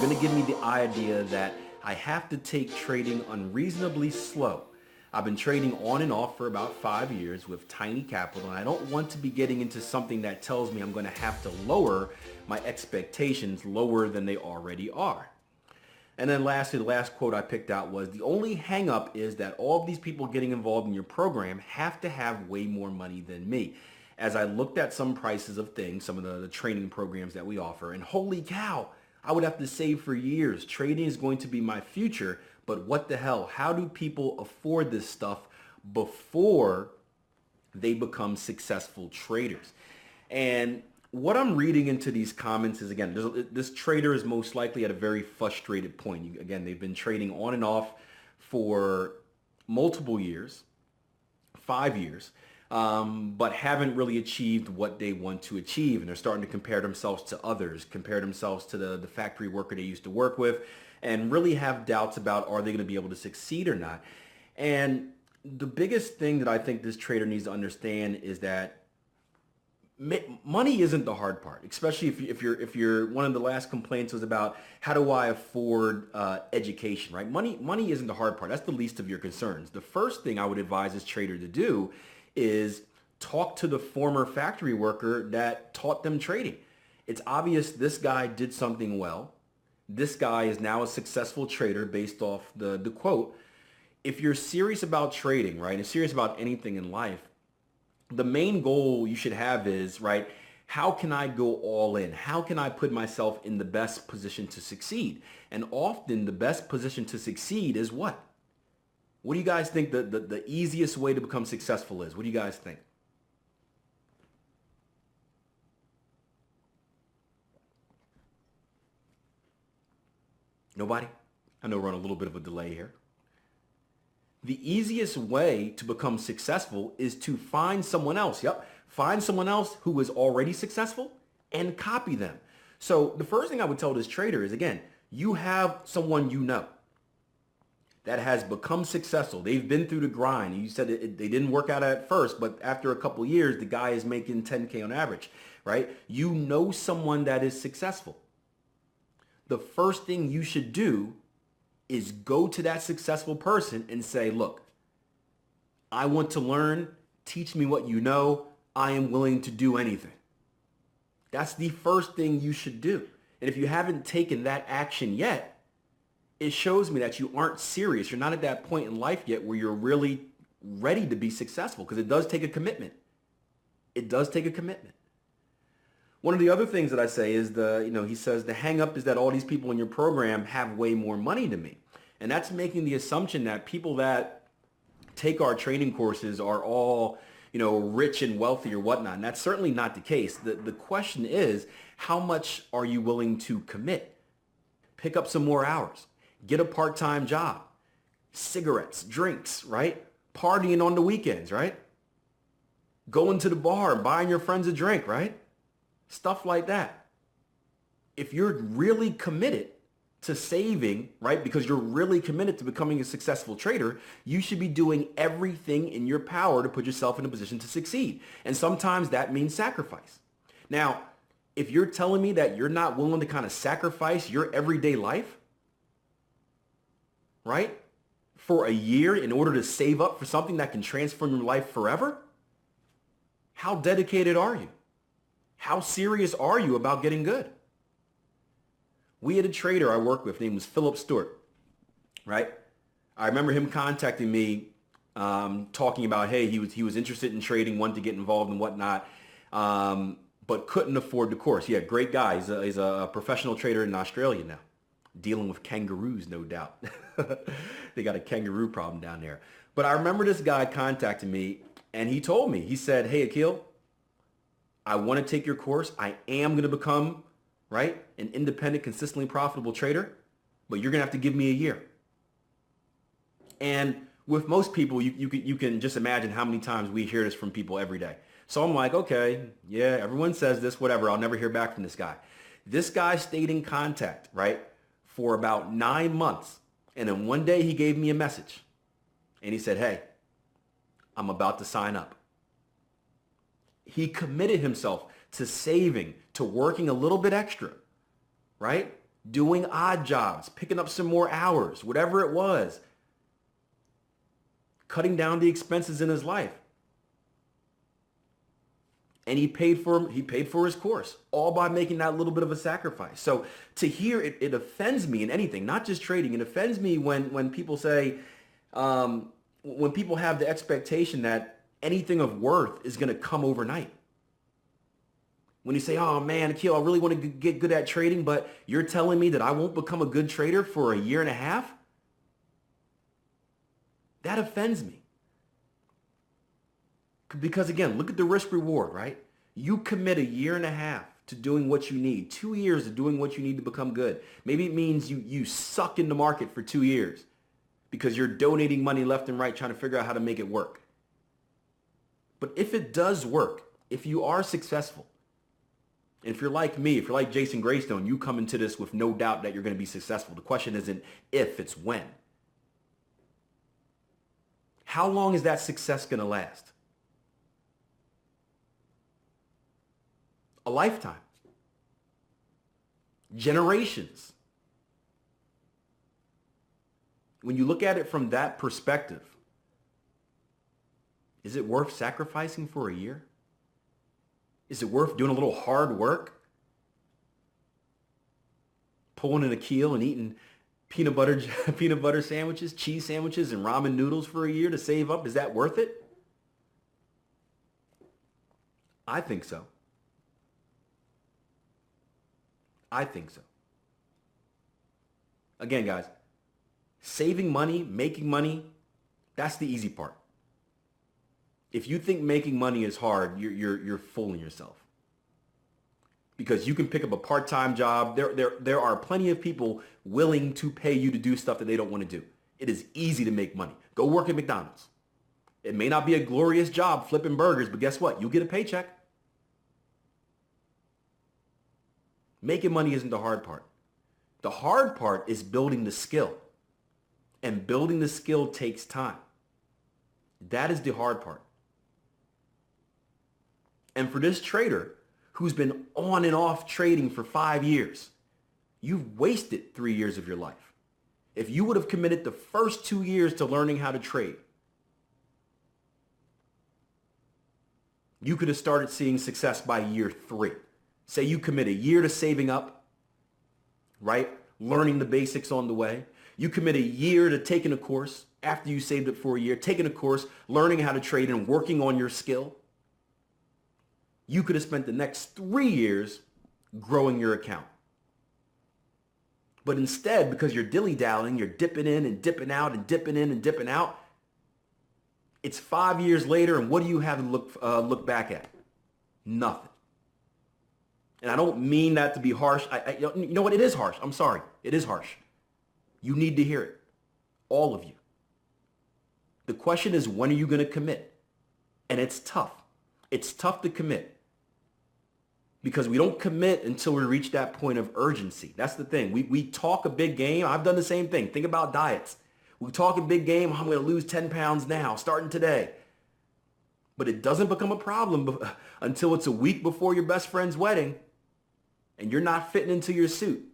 going to give me the idea that I have to take trading unreasonably slow. I've been trading on and off for about 5 years with tiny capital, and I don't want to be getting into something that tells me I'm going to have to lower my expectations lower than they already are. And then lastly, the last quote I picked out was, the only hang up is that all of these people getting involved in your program have to have way more money than me. As I looked at some prices of things, some of the training programs that we offer, and holy cow, I would have to save for years. Trading is going to be my future, but what the hell? How do people afford this stuff before they become successful traders? And what I'm reading into these comments is, again, this trader is most likely at a very frustrated point. Again, they've been trading on and off for multiple years, 5 years, but haven't really achieved what they want to achieve. And they're starting to compare themselves to others, compare themselves to the factory worker they used to work with, and really have doubts about, are they going to be able to succeed or not? And the biggest thing that I think this trader needs to understand is that money isn't the hard part, especially if you're one of the last complaints was about, how do I afford education, right? Money isn't the hard part. That's the least of your concerns. The first thing I would advise this trader to do is talk to the former factory worker that taught them trading. It's obvious this guy did something well. This guy is now a successful trader based off the quote. If you're serious about trading, right, and serious about anything in life, the main goal you should have is, right, how can I go all in? How can I put myself in the best position to succeed? And often the best position to succeed is what? What do you guys think the easiest way to become successful is? What do you guys think? Nobody? I know we're on a little bit of a delay here. The easiest way to become successful is to find someone else. Yep. Find someone else who is already successful and copy them. So the first thing I would tell this trader is, again, you have someone you know that has become successful. They've been through the grind. You said they didn't work out at first, but after a couple of years, the guy is making 10K on average, right? You know someone that is successful. The first thing you should do is go to that successful person and say, look, I want to learn. Teach me what you know. I am willing to do anything. That's the first thing you should do. And if you haven't taken that action yet, it shows me that you aren't serious. You're not at that point in life yet where you're really ready to be successful, because it does take a commitment. It does take a commitment. One of the other things that I say is he says the hang up is that all these people in your program have way more money than me. And that's making the assumption that people that take our training courses are all, rich and wealthy or whatnot. And that's certainly not the case. The question is, how much are you willing to commit? Pick up some more hours. Get a part-time job. Cigarettes, drinks, right? Partying on the weekends, right? Going to the bar, buying your friends a drink, right? Stuff like that. If you're really committed to saving, right, because you're really committed to becoming a successful trader, you should be doing everything in your power to put yourself in a position to succeed. And sometimes that means sacrifice. Now, if you're telling me that you're not willing to kind of sacrifice your everyday life, right, for a year in order to save up for something that can transform your life forever, how dedicated are you? How serious are you about getting good? We had a trader I worked with named was Philip Stewart, right? I remember him contacting me, talking about, hey, he was interested in trading, wanted to get involved and whatnot, but couldn't afford the course. Yeah, great guy. He's a professional trader in Australia now, dealing with kangaroos, no doubt. They got a kangaroo problem down there. But I remember this guy contacting me, and he told me, he said, hey, Akil, I want to take your course. I am going to become, right, an independent, consistently profitable trader, but you're going to have to give me a year. And with most people, you can just imagine how many times we hear this from people every day. So I'm like, okay, yeah, everyone says this, whatever. I'll never hear back from this guy. This guy stayed in contact, right, for about 9 months. And then one day he gave me a message and he said, hey, I'm about to sign up. He committed himself to saving, to working a little bit extra, right? doing odd jobs, picking up some more hours, whatever it was, cutting down the expenses in his life. And he paid for his course, all by making that little bit of a sacrifice. So to hear it offends me in anything, not just trading. It offends me when people say, when people have the expectation that anything of worth is going to come overnight. When you say, oh man, Akil, I really want to get good at trading, but you're telling me that I won't become a good trader for a year and a half? That offends me. Because again, look at the risk reward, right? You commit a year and a half to doing what you need, 2 years of doing what you need to become good. Maybe it means you suck in the market for 2 years because you're donating money left and right trying to figure out how to make it work. But if it does work, if you are successful, and if you're like me, if you're like Jason Greystone, you come into this with no doubt that you're going to be successful. The question isn't if, it's when. How long is that success going to last? A lifetime. Generations. When you look at it from that perspective, is it worth sacrificing for a year? Is it worth doing a little hard work? Pulling an Akil and eating peanut butter sandwiches, cheese sandwiches, and ramen noodles for a year to save up? Is that worth it? I think so. I think so. Again, guys, saving money, making money, that's the easy part. If you think making money is hard, you're fooling yourself. Because you can pick up a part-time job. There are plenty of people willing to pay you to do stuff that they don't want to do. It is easy to make money. Go work at McDonald's. It may not be a glorious job flipping burgers, but guess what? You'll get a paycheck. Making money isn't the hard part. The hard part is building the skill. And building the skill takes time. That is the hard part. And for this trader who's been on and off trading for 5 years, you've wasted 3 years of your life. If you would have committed the first 2 years to learning how to trade, you could have started seeing success by year 3. Say you commit a year to saving up, right? Learning the basics on the way. You commit a year to taking a course after you saved it for a year, taking a course, learning how to trade and working on your skill. You could have spent the next 3 years growing your account. But instead, because you're dilly-dallying, you're dipping in and dipping out and dipping in and dipping out, it's 5 years later, and what do you have to look back at? Nothing. And I don't mean that to be harsh. You know what? It is harsh. I'm sorry. It is harsh. You need to hear it. All of you. The question is, when are you going to commit? And it's tough. It's tough to commit. Because we don't commit until we reach that point of urgency. That's the thing. We talk a big game. I've done the same thing. Think about diets. We talk a big game. I'm going to lose 10 pounds now, starting today. But it doesn't become a problem until it's a week before your best friend's wedding and you're not fitting into your suit.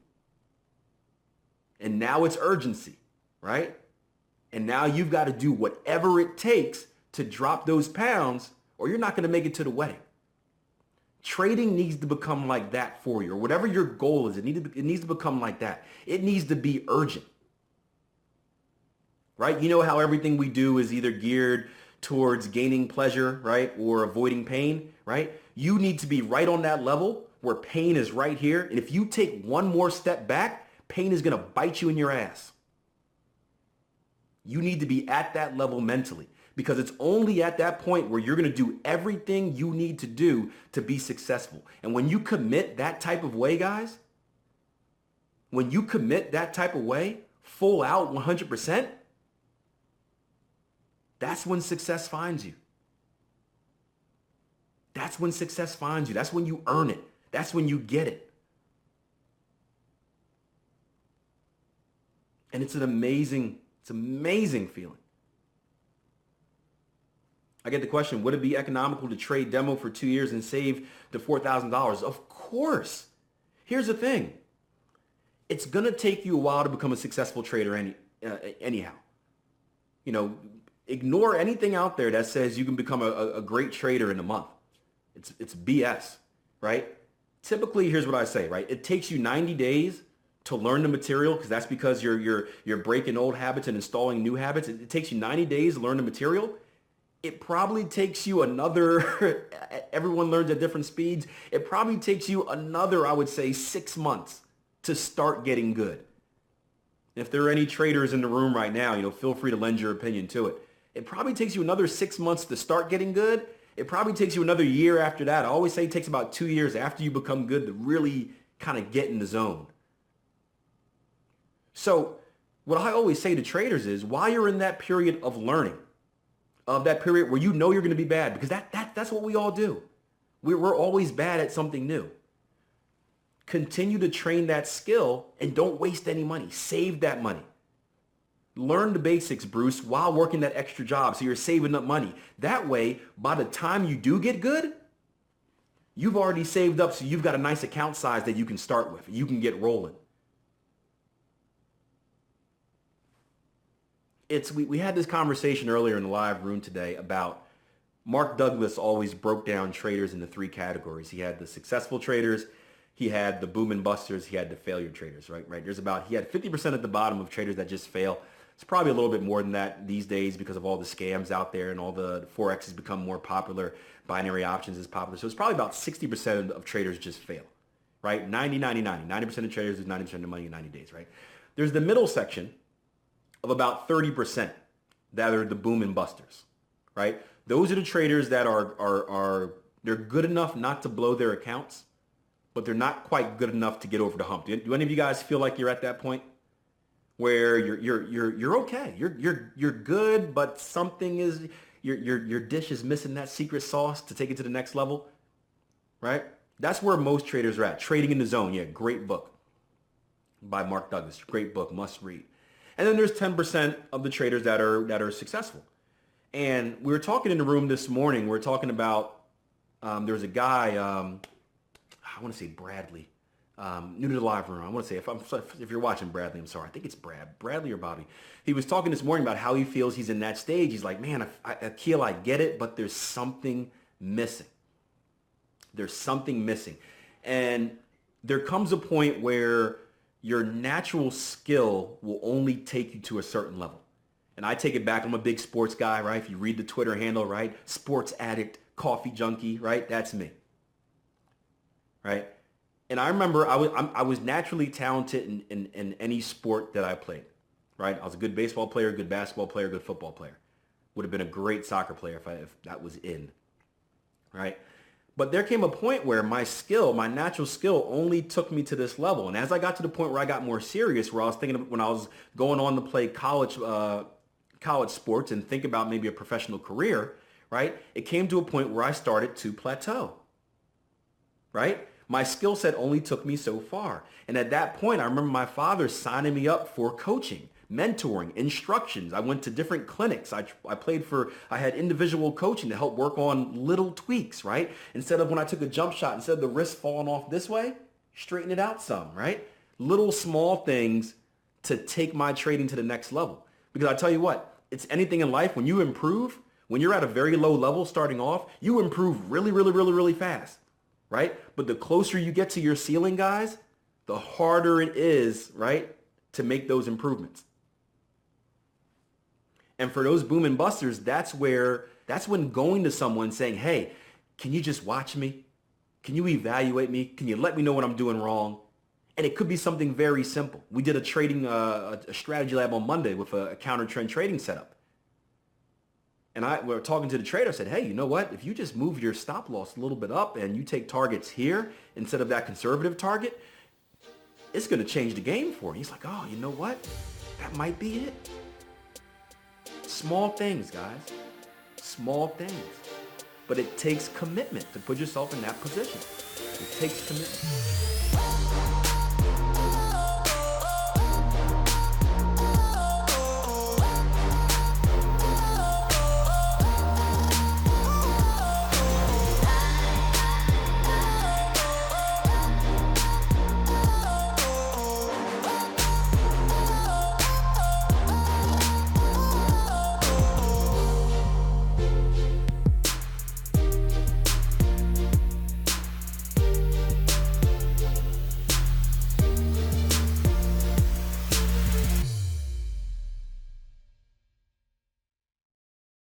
And now it's urgency, right? And now you've got to do whatever it takes to drop those pounds or you're not going to make it to the wedding. Trading needs to become like that for you, or whatever your goal is. It needs to become like that. It needs to be urgent, right? You know how everything we do is either geared towards gaining pleasure, right, or avoiding pain, right? You need to be right on that level where pain is right here. And if you take one more step back, pain is going to bite you in your ass. You need to be at that level mentally. Because it's only at that point where you're going to do everything you need to do to be successful. And when you commit that type of way, guys, when you commit that type of way, full out 100%, that's when success finds you. That's when success finds you. That's when you earn it. That's when you get it. And it's an amazing feeling. I get the question, would it be economical to trade demo for 2 years and save the $4,000? Of course. Here's the thing. it's going to take you a while to become a successful trader anyhow. You know, ignore anything out there that says you can become a great trader in a month. It's BS, right? Typically, here's what I say, right? It takes you 90 days to learn the material, because that's because you're breaking old habits and installing new habits. It takes you 90 days to learn the material. It probably takes you another, everyone learns at different speeds. It probably takes you another, I would say, 6 months to start getting good. If there are any traders in the room right now, you know, feel free to lend your opinion to it. It probably takes you another 6 months to start getting good. It probably takes you another year after that. I always say it takes about 2 years after you become good to really kind of get in the zone. So what I always say to traders is, while you're in that period of learning, of that period where you know you're going to be bad, because that's what we all do. We're always bad at something new. Continue to train that skill and don't waste any money. Save that money. Learn the basics, Bruce, while working that extra job, so you're saving up money. That way, by the time you do get good, you've already saved up, so you've got a nice account size that you can start with. You can get rolling. We had this conversation earlier in the live room today about Mark Douglas always broke down traders into 3 categories. He had the successful traders, he had the boom and busters, he had the failure traders, right? He had 50% at the bottom of traders that just fail. It's probably a little bit more than that these days because of all the scams out there and all the Forex has become more popular. Binary options is popular. So it's probably about 60% of traders just fail, right? 90% of traders lose 90% of the money in 90 days, right? There's the middle section of about 30% that are the boom and busters, right? Those are the traders that they're good enough not to blow their accounts, but they're not quite good enough to get over the hump. Do any of you guys feel like you're at that point where you're okay? You're good, but something is your dish is missing that secret sauce to take it to the next level, right? That's where most traders are at. Trading in the Zone, yeah, great book by Mark Douglas, great book, must read. And then there's 10% of the traders that are successful. And we were talking in the room this morning. We were talking about there was a guy, I want to say Bradley, new to the live room. I want to say if you're watching Bradley, I'm sorry. I think it's Bradley or Bobby. He was talking this morning about how he feels he's in that stage. He's like, man, Akil, I get it, but there's something missing. There's something missing. And there comes a point where your natural skill will only take you to a certain level. And I take it back. I'm a big sports guy, right? If you read the Twitter handle, right? Sports addict, coffee junkie, right? That's me, right? And I remember I was naturally talented in any sport that I played, right? I was a good baseball player, good basketball player, good football player. Would have been a great soccer player if that was in, right? But there came a point where my natural skill only took me to this level. And as I got to the point where I got more serious, where I was thinking of when I was going on to play college sports and think about maybe a professional career, right? It came to a point where I started to plateau, right? My skill set only took me so far. And at that point, I remember my father signing me up for coaching, mentoring, instructions. I went to different clinics. I had individual coaching to help work on little tweaks, right? Instead of when I took a jump shot, instead of the wrist falling off this way, straighten it out some, right? Little small things to take my trading to the next level. Because I tell you what, it's anything in life, when you improve, when you're at a very low level starting off, you improve really, really, really, really fast, right? But the closer you get to your ceiling, guys, the harder it is, right, to make those improvements. And for those boom and busters, that's when going to someone saying, hey, can you just watch me? Can you evaluate me? Can you let me know what I'm doing wrong? And it could be something very simple. We did a strategy lab on Monday with a counter trend trading setup. And we were talking to the trader. I said, hey, you know what? If you just move your stop loss a little bit up and you take targets here instead of that conservative target, it's going to change the game for you. He's like, oh, you know what? That might be it. Small things, guys. Small things. But it takes commitment to put yourself in that position. It takes commitment.